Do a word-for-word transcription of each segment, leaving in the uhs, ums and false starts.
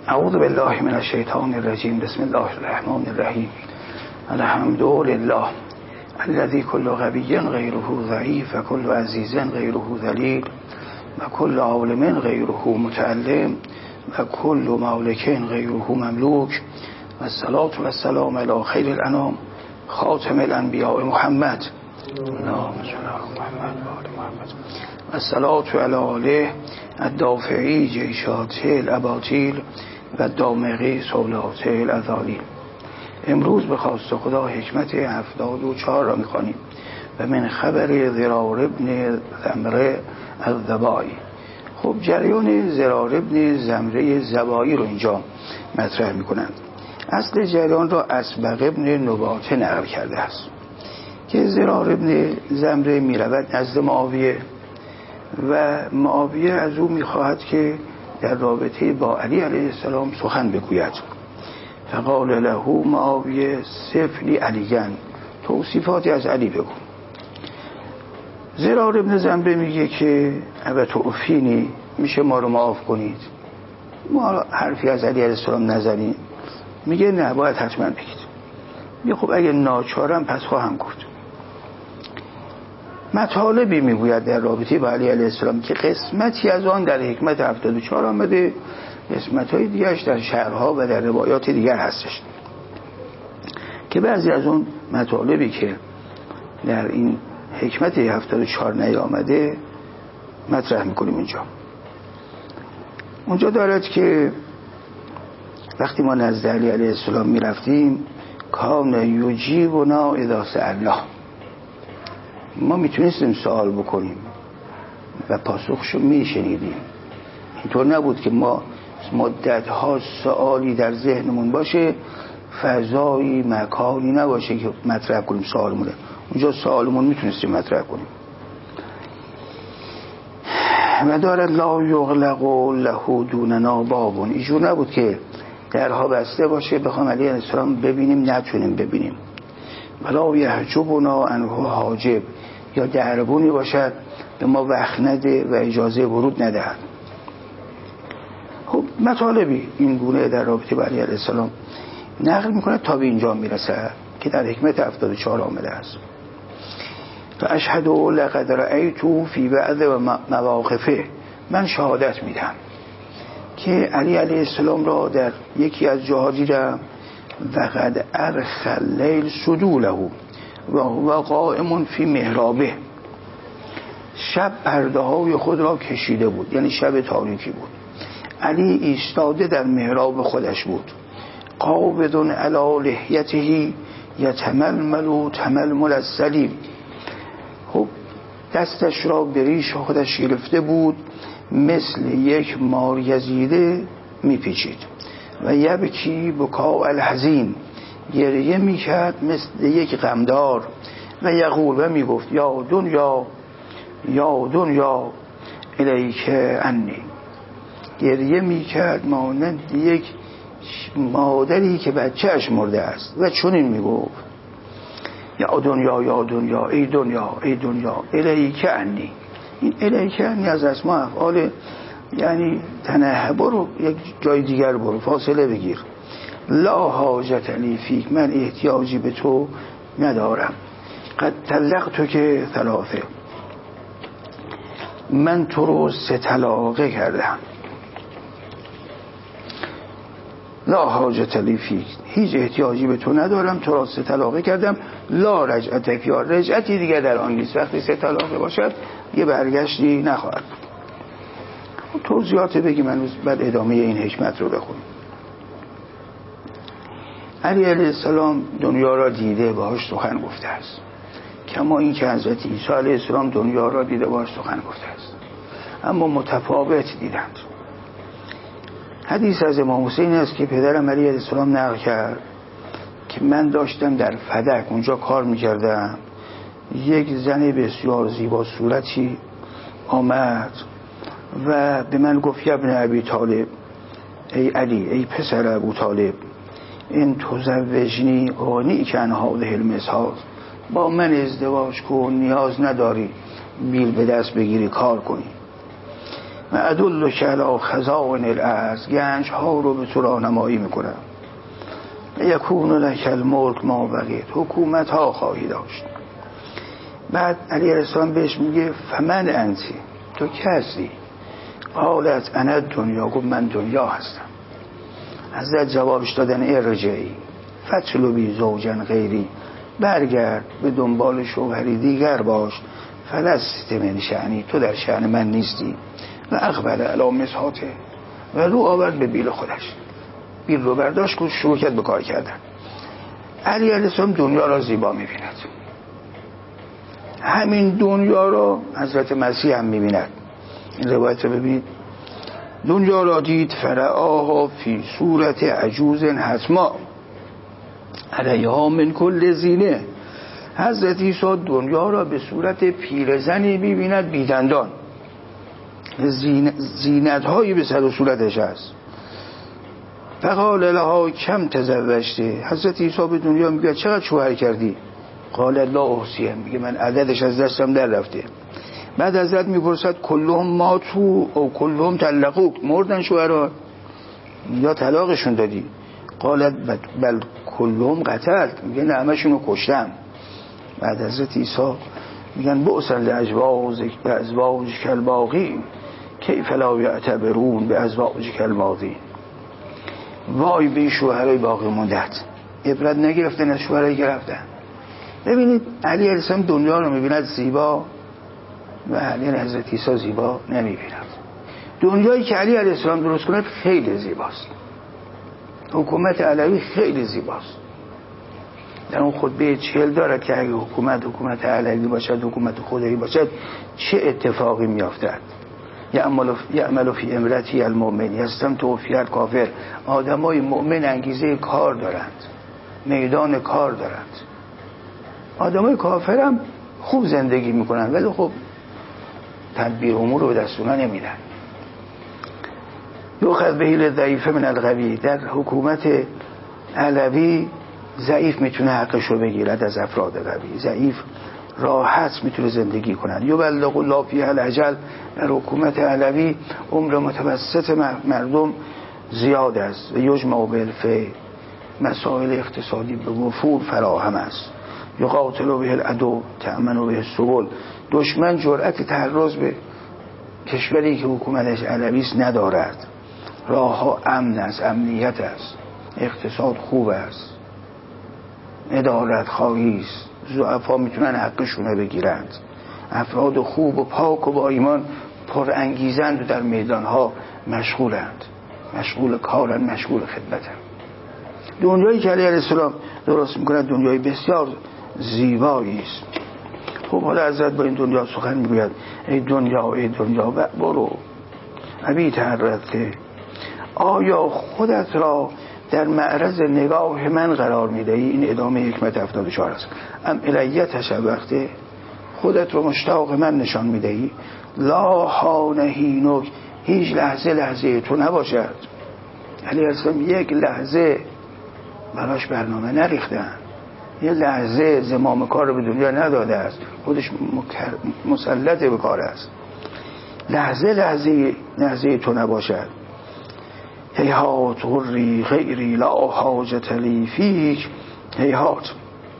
اعوذ بالله من الشیطان الرجیم. بسم الله الرحمن الرحیم. الحمد لله الذي كل غبي غيره ضعيف وكل عزيز غيره ذليل وكل عالم غيره متعلم وكل مالك غيره مملوك والصلاة والسلام على خير الأنام خاتم الأنبياء محمد اللهم صل على محمد وآل محمد والصلاة على آله الدافعي جیشاته الاباطیل و دامغی سولاته الازالیل. امروز به خواست خدا حکمت هفتاد و چهار را میخوانیم و من خبر زرار ابن زمره الزبایی. خب جریان زرار ابن زمره زبایی رو اینجا مطرح میکنند. اصل جریان را اسبق ابن نباته نقل کرده است که زرار ابن زمره میرود نزد معاویه و معاویه از او میخواهد که در رابطه با علی علیه السلام سخن بگوید. فقال له معاویه صف لی علیان، توصیفاتی از علی بگو. زرار ابن زمره میگه که ابا توفینی، میشه ما رو معاف کنید، ما حرفی از علی علیه السلام نزنیم. میگه نه، باید حتما بگید. میگه خب اگه ناچارم پس خواهم گفت. مطالبی میگوید در رابطه با علی علیه السلام که قسمتی از آن در حکمت هفتاد و چهار آمده، قسمت‌های دیگرش در شعرها و در روایات دیگر هستش که بعضی از اون مطالبی که در این حکمت هفتاد و چهار نیامده مطرح میکنیم اینجا. اونجا دارد که وقتی ما نزد علی علیه السلام میرفتیم کان یجیبنا اذا سألنا، ما میتونستیم سوال بکنیم و پاسخشو میشنیدیم. اینطور نبود که ما مدتها سوالی در ذهنمون باشه، فضایی مکانی نباشه که مطرح کنیم سوالمونه. اونجا سوالمون میتونستیم مطرح کنیم. و دارد لا یغلق له دوننا بابون، اینجور نبود که درها بسته باشه بخوام علی علیه السلام ببینیم نتونیم ببینیم. ولا یحجبنا عنه حاجب، یا دربونی باشد به ما وقت نده و اجازه ورود ندهد. خب مطالبی این گونه در رابطه با علی علیه السلام نقل میکنه تا به اینجا میرسه که در حکمت هفتاد و چهار آمده است. و اشهد لقد رأیت فی بعض مواقفه، من شهادت میدم که علی علیه السلام را در یکی از جاها دیدم و قد ارخ اللیل سدوله و هو قائم فی محرابه، شب پرده های خود را کشیده بود، یعنی شب تاریکی بود. علی ایستاده در محراب خودش بود. قابض علی لحیته یتململ تململ السلیم، خب دستش را به ریش خودش گرفته بود، مثل یک مار گزیده میپیچید. و یبکی بکاء الحزین، گریه میکرد مثل یک غمدار. و یقول، و میگفت یا دنیا یا دنیا الیک انی، گریه میکرد مانند یک مادری که بچهش مرده است و چنین میگفت یا دنیا یا دنیا ای دنیا ای دنیا الیک انی. این الیک انی از اسماء افعال، یعنی تنه برو یک جای دیگر برو، فاصله بگیر. لا حاجت لی فیک، من احتیاجی به تو ندارم. قد طلقت که ثلاثه، من تو رو سه طلاقه کردم. لا حاجت لی فیک، هیچ احتیاجی به تو ندارم، تو را سه طلاقه کردم. لا رجعت فیک، رجعتی دیگه در آن نیست. وقتی سه طلاقه باشد یه برگشتی نخواهد. توضیحات بگیم من بعد ادامه این حکمت رو بخونیم. علی علیه السلام دنیا را دیده، باهاش سخن گفته است، کما این که حضرت عیسی علیه السلام دنیا را دیده، باهاش سخن گفته است، اما متفاوت دیدند. حدیث از امام حسین است که پدرم علی علیه السلام نقل کرد که من داشتم در فدک اونجا کار میکردم، یک زن بسیار زیبا صورتی آمد و به من گفت یا ابن ابی طالب، ای علی، ای پسر ابو طالب، این تزوجنی آنی که انها ده المساز، با من ازدواج کن، نیاز نداری بیل به دست بگیری کار کنی. و ادلک علی خزائن الارض، گنج ها رو به تو راهنمایی میکنم. یکون لک الملک ما بقیت، حکومت ها خواهی داشت. بعد علی علیه السلام بهش میگه فمن انتی، تو کسی؟ قالت انا دنیا، گفت من دنیا هستم. حضرت جوابش دادن ارجعی فتلبی زوجن غیری، برگرد به دنبال شوهری دیگر باش. فلست من شأنی، تو در شأن من نیستی. و اقبل علی مسحاته، و رو آورد به بیل خودش، بیل رو برداشت که شروع کرد به کار کردن. علی علیه السلام دنیا را زیبا میبیند. همین دنیا را حضرت مسیح هم میبیند. این روایت رو ببینید. دنیا را دید فرعاها فی صورت عجوز حتما علیها من کل زینه. حضرت عیسی دنیا را به صورت پیرزنی میبیند بیدندان، زینت هایی به سر و صورتش هست. فقال لها کم تزوجته، حضرت عیسی به دنیا میگه چقدر شوهر کردی؟ قال لا احصیه، میگه من عددش از دستم در رفته. بعد حضرت میپرسد کلهم ماتو او کلهم طلقوک، مردن شوهرها یا طلاقشون دادی؟ قالت بل کلهم قتلت، میگه نه همشونو کشتم. بعد حضرت عیسی میگن بؤس لازواجک ازواجک الباقین کیف لا یعتبرون بازواجک الماضین، وای به شوهرای باقی موندت، عبرت نگرفتن از شوهرایی که رفتن. ببینید علی علیه السلام دنیا رو میبیند زیبا و علی حضرت عیسی زیبا نمیبیند. دنیایی که علی علیه السلام درست کند خیلی زیباست. حکومت علوی خیلی زیباست. در اون خطبه چهل دارد که اگه حکومت حکومت علوی باشد، حکومت خدایی باشد، چه اتفاقی میافتد. یعمل فی امرتی المؤمن یستم توفیت کافر. آدمای مؤمن انگیزه کار دارند، میدان کار دارند. آدمای کافر هم خوب زندگی میکنن ولی خب تدبیر امور رو به دست اونا نمیدن. یؤخذ به الضعیف من القوی، در حکومت علوی ضعیف میتونه حقش رو بگیرد از افراد قوی. ضعیف راحت میتونه زندگی کنن. یبلغ الله فیها الاجل، در حکومت علوی عمر متوسط مردم زیاد است. و یجمع بالفعل، مسائل اقتصادی به وفور فراهم است. یقاتل به العدو تأمن به السبل، دشمن جرأت تعرض به کشوری که حکومتش علوی است ندارد. راه ها امن است، امنیت است، اقتصاد خوب است، عدالت خواهی است، ضعفا میتونن حقشون بگیرند. افراد خوب و پاک و با ایمان پر انگیزند و در میدان ها مشغولند، مشغول کارن، مشغول خدمتن. دنیایی که علیه السلام درست میکنه دنیای بسیار زیبایی است. خب حالا حضرت با این دنیا سخن میگوید ای دنیا ای دنیا برو ابی تحرته، آیا خودت را در معرض نگاه من قرار میدهی؟ این ادامه حکمت هفتاد و چهار است. ام الیه تشوقته، خودت رو مشتاق من نشان میدهی. لا حانهینک، هیچ لحظه لحظه تو نباشد. علیه السلام یک لحظه براش برنامه نریختن، یه لحظه زمام کار رو به دنیا نداده است، خودش مسلط به کار است. لحظه لحظه لحظه تو نباشد. هیهات غری غیری لا حاجت لی فیک، هیهات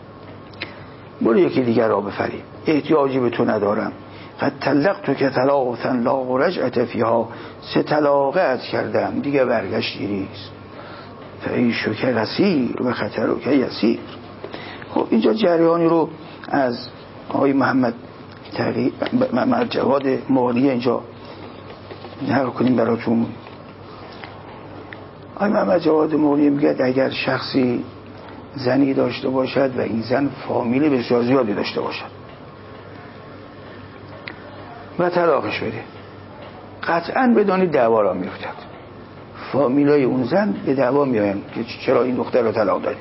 برو یکی دیگر را بفریب، احتیاجی به تو ندارم. قد طلقت که طلاقا لا رجعت فیها، سه طلاقت کردم دیگه برگشتی نیست. فعیشک قصیر و خطرک یسیر. خب اینجا جریانی رو از آقای محمد تقی محمد جواد مغنی اینجا نقل کنیم براتون. آقای محمد جواد مغنی میگه اگر شخصی زنی داشته باشد و این زن فامیل بسیار زیادی داشته باشد و طلاقش بده، قطعا بدانید دعوا را میفتد. فامیلای اون زن به دعوا میآیند که چرا این دختر رو طلاق دادی.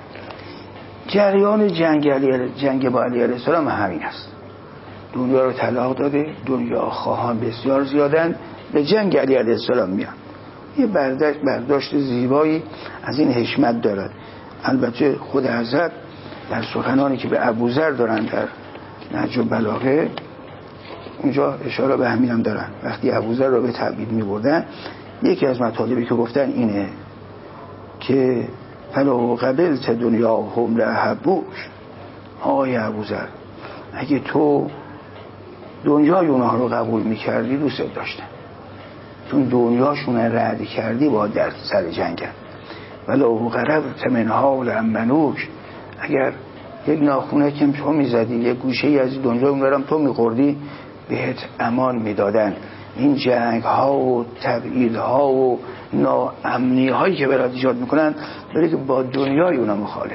جریان جنگ علی جنگ با علی علیه السلام همین است. دنیا رو طلاق داده، دنیا خواهان بسیار زیادن، به جنگ علی علیه السلام میان. یه برداشت برداشت زیبایی از این حشمت دارد. البته خود حضرت در سخنانی که به ابوذر دارن در نهج البلاغه اونجا اشاره به همین هم دارن. وقتی ابوذر را به تبعید می‌بردن، یکی از مطالبی که گفتن اینه که فلو قبلت دنیا هم لأحبوک، آقای ابوذر اگه تو دنیای اونها رو قبول میکردی دوست داشتن، چون دنیاشون رد کردی با در سر جنگن. ولو قربت منها لأمنوک، اگر یک ناخونه که تو میزدی یک گوشه ای از دنیا اونورم تو میخوردی بهت امان میدادن. این جنگ ها و تبعید ها و ناامنی هایی که برات ایجاد میکنن برای که با دنیای اونا مخالفه.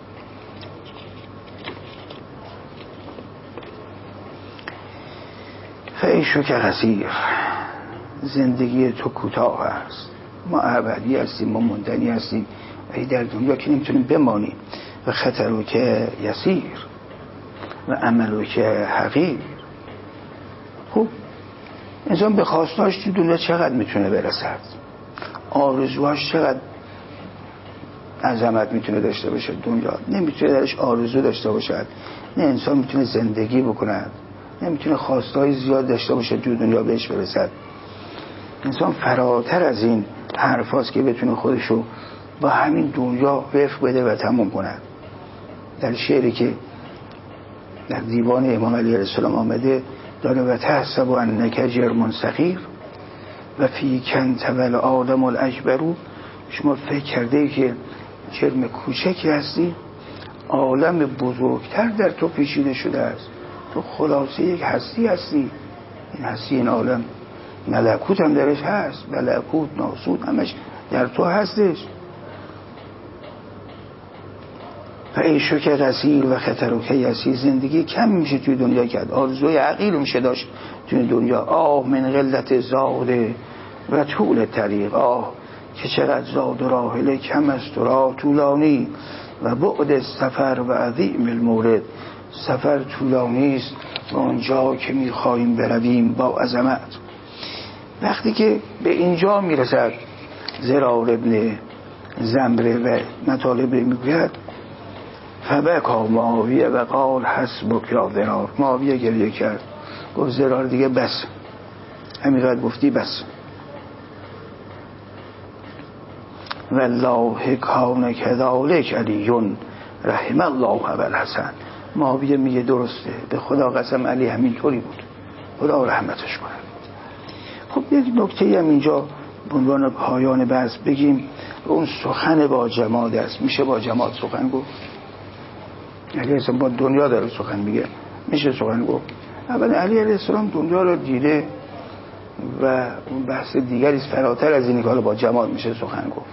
فعیشو که قصیر، زندگی تو کوتاه است، ما ابدی هستیم، ما موندنی هستیم، ای در دنیا که نمیتونیم بمانیم. و خطرو که یسیر و عملو که حقیر. خب انسان به خواستاش تو دنیا چقدر میتونه برسد، آرزوهاش چقدر عظمت میتونه داشته باشه. دنیا نمیتونه درش آرزو داشته باشد، نه انسان میتونه زندگی بکند، نمیتونه خواستهای زیاد داشته باشه تو دنیا بهش برسد. انسان فراتر از این حرفاست که بتونه خودشو با همین دنیا وفق بده و تمام کند. در شعری که در دیوان امام علی علیه السلام آمده داره و تحسب انک جرم صغیر و فی کنت والعالم الاکبر، شما فکر کرده ای که جرم کوچکی هستی، عالم بزرگتر در تو پیچیده شده است. تو خلاصه یک هستی هستی، این هستی این عالم ملکوت هم درش هست، ملکوت ناسوت همش در تو هستش. فعیشو که قصیر و خطرو که یسیر، زندگی کم میشه توی دنیا کرد، آرزوی عقیل میشه داشت توی دنیا. آه من قلت زاده و طول طریق، آه که چقدر زاد و راحله کم است و راه طولانی، و بعد سفر و عظیم المورد، سفر طولانی است و اونجا که میخواییم برویم با عظمت. وقتی که به اینجا میرسد زرار ابن زمره و مطالب میگوید فبکا معاویه و قال حسبک یا زرار، معاویه گریه کرد گفت زرار دیگه بس، همینقدر گفتی بس. والله کان کذالک علیون رحم الله ابوالحسن، معاویه میگه درسته، به خدا قسم علی همینطوری بود، خدا رحمتش کنه. خب یک نکته هم اینجا به عنوان پایان بحث بگیم، اون سخن با جماد است. میشه با جماد سخن گفت؟ علی السلام با دنیا داره سخن میگه، میشه سخن گفت؟ اول علی علیه السلام دنیا رو دیده و اون بحث دیگری فراتر از اینی که با جماد میشه سخن گفت.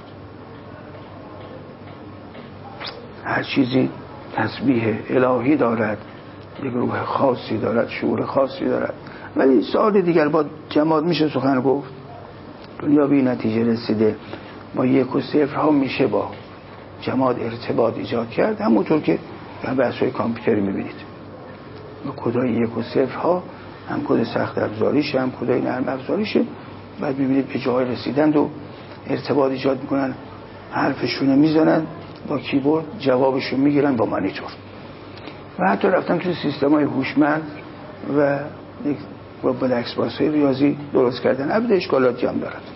هر چیزی تسبیح الهی دارد، یک روح خاصی دارد، شعور خاصی دارد، ولی سوال دیگر با جماد میشه سخن گفت؟ دنیا به نتیجه رسیده با یک و صفر ها میشه با جماد ارتباط ایجاد کرد، همونطور که در بحث‌های کامپیوتری میبینید با کدای یک و صفر ها، هم کد سخت افزاریشه هم کدای نرم افزاریشه، بعد میبینید به جای رسیدند و ارتباط ایجاد میکنن، حرفشونو میزنن با کیبورد، جوابشون میگیرن با مانیتور، و حتی رفتن توی سیستم‌های هوشمند و با بلکس باس‌های ریاضی درست کردن. البته اشکالاتی هم دارد.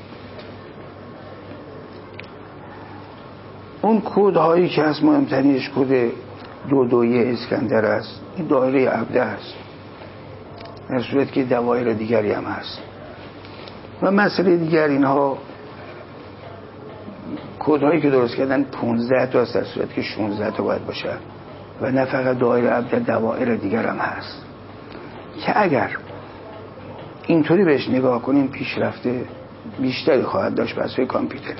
اون کدهایی که از مهمترینش کد دو دویی اسکندر است، این دایره عبده است، در صورت که دوایر دیگری هم هست. و مسئله دیگر اینها کدهایی که درست کردن پانزده تا است، در صورت که شانزده تا باید باشه، و نه فقط دایره عبده، دوایر دیگر هم هست که اگر اینطوری بهش نگاه کنیم پیشرفته بیشتری خواهد داشت بحث‌های کامپیوتری.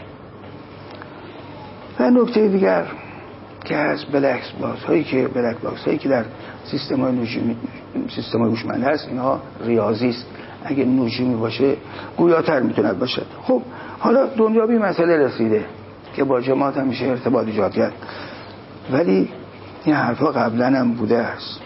و نکته دیگر که هست بلکس باکس هایی که بلک باکس هایی که در سیستم های نجومی سیستم های هوشمند هست، اینها ریاضی است، اگه نجومی باشه گویاتر میتونه باشد. خب حالا دنیا به مسئله رسیده که با جماعت هم میشه ارتباط ایجاد کرد، ولی این حرفا قبلا هم بوده است.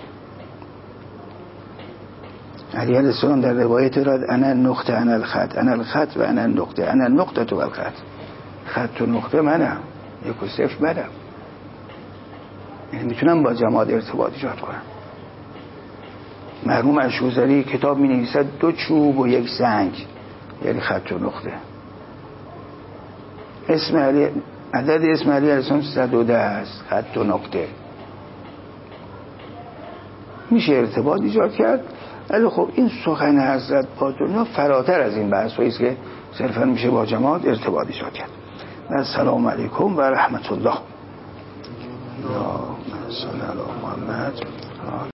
علی علیه السلام در روایت دارد انا نقطه انا الخط، انا الخط و انا النقطه، انا النقطه تو الخط، خط و نقطه منم، یک و صفر منم، یعنی میتونم با جماعت ارتباط ایجاد کنم. مرحوم اشوذری کتاب می نویسد دو چوب و یک زنگ، یعنی خط و نقطه. اسم علی، عدد اسم علی علیه السلام صد و ده است، خط و نقطه. میشه ارتباط ایجاد کرد، ولی خب این سخن حضرت با دنیا فراتر از این بحث است که صرفا میشه با جماعت ارتباط ایجاد کرد. السلام علیکم و رحمت الله. یا صلی علی محمد.